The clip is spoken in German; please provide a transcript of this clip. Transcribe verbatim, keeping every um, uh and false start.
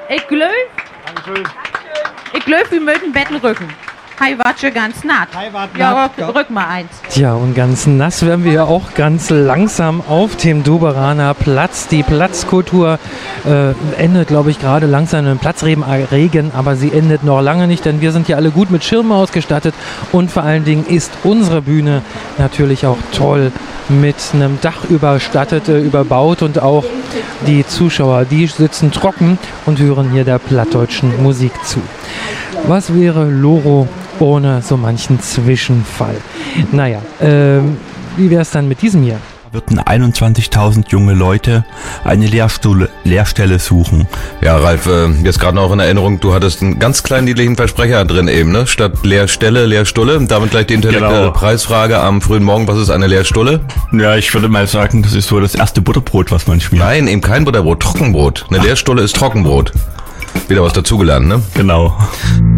Ich glaube, ich glaube, wir möchten Betten rücken. Hi, wart schon ganz nass. Hi, wart Ja, nass, rück, rück mal eins. Tja, und ganz nass werden wir ja auch ganz langsam auf dem Doberaner Platz. Die Platzkultur äh, endet, glaube ich, gerade langsam im Platzregen, aber sie endet noch lange nicht, denn wir sind ja alle gut mit Schirmen ausgestattet und vor allen Dingen ist unsere Bühne natürlich auch toll mit einem Dach überstattet, äh, überbaut und auch die Zuschauer, die sitzen trocken und hören hier der plattdeutschen Musik zu. Was wäre Loro ohne so manchen Zwischenfall? Naja, ähm, wie wäre es dann mit diesem hier? Würden einundzwanzigtausend junge Leute eine Lehrstuhl, Lehrstelle suchen. Ja, Ralf, äh, jetzt gerade noch in Erinnerung, du hattest einen ganz kleinen niedlichen Versprecher drin eben, ne? Statt Lehrstelle, Lehrstulle. Damit gleich die intellektuelle Genau. Preisfrage am frühen Morgen. Was ist eine Lehrstulle? Ja, ich würde mal sagen, das ist so das erste Butterbrot, was man schmiert. Nein, eben kein Butterbrot, Trockenbrot. Eine Lehrstulle ist Trockenbrot. Wieder was dazugelernt, ne? Genau.